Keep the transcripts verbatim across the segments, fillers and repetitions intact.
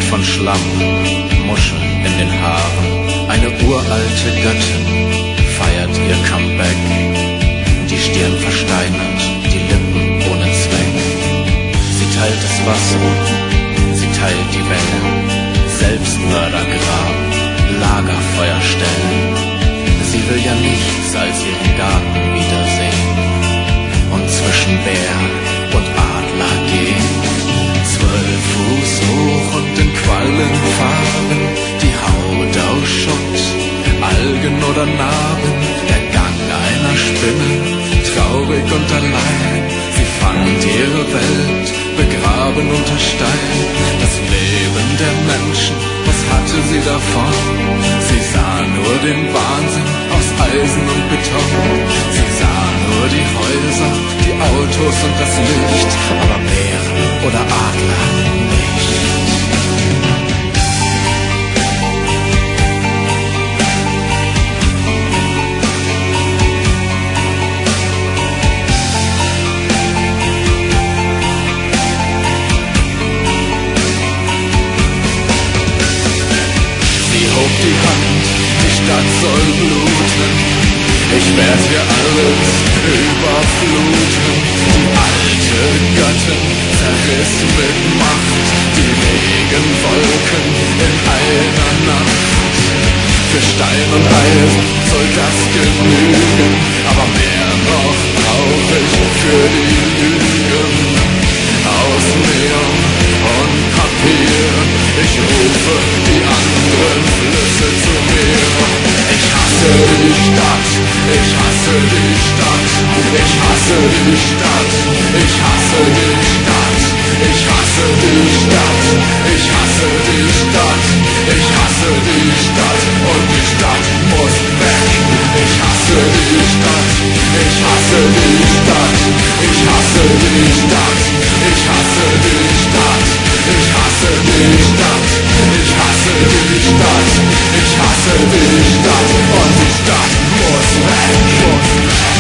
von Schlamm, Muscheln in den Haaren. Eine uralte Göttin feiert ihr Comeback. Die Stirn versteinert, die Lippen ohne Zweck. Sie teilt das Wasser, sie teilt die Wellen. Selbstmördergrab, Lagerfeuer stellen. Sie will ja nichts als ihren Garten wiedersehen und zwischen Bär und Adler gehen. Zwölf Fuß hoch und in Quallenfarben, die Haut aus Schutt, Algen oder Narben, der Gang einer Spinne, traurig und allein. Sie fand ihre Welt, begraben unter Stein. Das Leben der Menschen, was hatte sie davon? Sie sah nur den Wahnsinn aus Eisen und Beton. Sie sah nur die Häuser, die Autos und das Licht, aber Bären oder Adler nicht. Die Hand, die Stadt soll bluten, ich werd hier alles überfluten. Die alte Göttin zerriss mit Macht die Regenwolken in einer Nacht. Für Stein und Eisen soll das genügen, aber mehr noch brauch ich für die Lügen aus Neon und Papier. Ich rufe die anderen Flüsse zu mir. Ich hasse die Stadt, ich hasse die Stadt, ich hasse die Stadt, ich hasse die Stadt, ich hasse die Stadt, ich hasse die Stadt, ich hasse die Stadt und die Stadt muss weg. Ich hasse die Stadt, ich hasse die Stadt, ich hasse die Stadt, ich hasse die Stadt, ich hasse die Stadt, ich hasse die Stadt, ich hasse die Stadt und die Stadt muss weg, muss weg.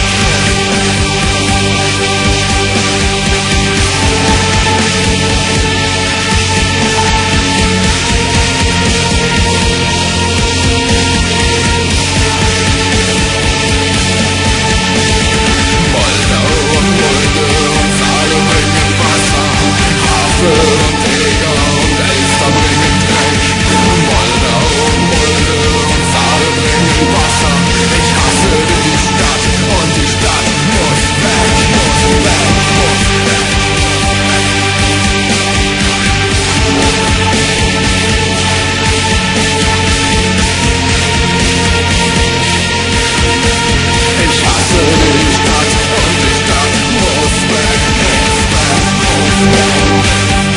Moldau und Mulde und Saale bringen Wasser, Havel und Eger und Elster bringen Dreck. Moldau und Mulde und Saale bringen Wasser. Ich hasse die Stadt und die Stadt muss weg, muss weg, muss weg. Ich hasse die Stadt und die Stadt muss weg, muss weg, muss weg.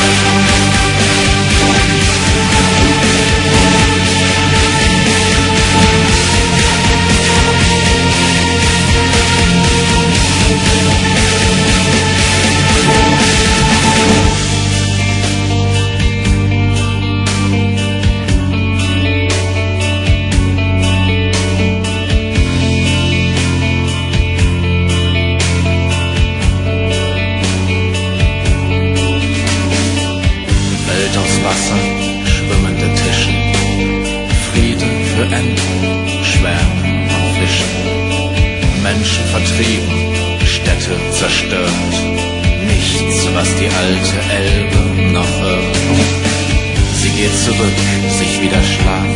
Welt aus Wasser, schwimmende Tische, Friede für Enten, Schwärmen und Fischen. Menschen vertrieben, Städte zerstört, nichts, was die alte Elbe noch hört. Sie geht zurück, sich wieder schlafen